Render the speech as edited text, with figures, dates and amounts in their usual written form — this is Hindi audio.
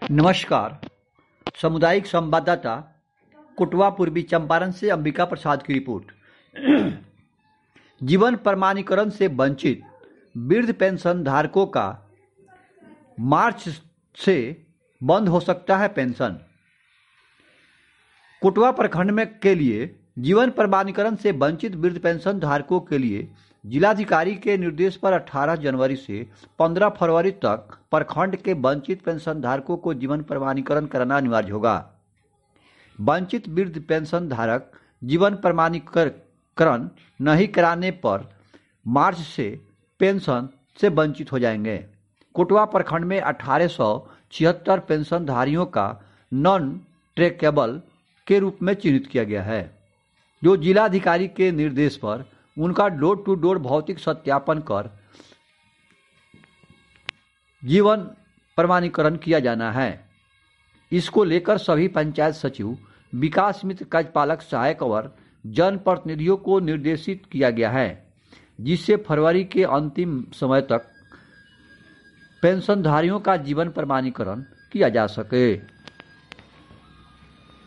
नमस्कार। सामुदायिक संवाददाता कुटवा पूर्वी चंपारण से अंबिका प्रसाद की रिपोर्ट। जीवन प्रमाणीकरण से वंचित वृद्ध पेंशन धारकों का मार्च से बंद हो सकता है पेंशन। कुटवा प्रखंड में के लिए जीवन प्रमाणीकरण से वंचित वृद्ध पेंशन धारकों के लिए जिलाधिकारी के निर्देश पर 18 जनवरी से 15 फरवरी तक प्रखंड के वंचित पेंशन धारकों को जीवन प्रमाणीकरण कराना अनिवार्य होगा। वंचित वृद्ध पेंशन धारक जीवन प्रमाणीकरण नहीं कराने पर मार्च से पेंशन से वंचित हो जाएंगे। कुटवा प्रखंड में 1876 पेंशनधारियों का नॉन ट्रैकेबल के रूप में चिन्हित किया गया है, जो जिलाधिकारी के निर्देश पर उनका डोर टू डोर भौतिक सत्यापन कर जीवन प्रमाणीकरण किया जाना है। इसको लेकर सभी पंचायत सचिव, विकास मित्र, कार्यपालक सहायक और जनप्रतिनिधियों को निर्देशित किया गया है, जिससे फरवरी के अंतिम समय तक पेंशनधारियों का जीवन प्रमाणीकरण किया जा सके।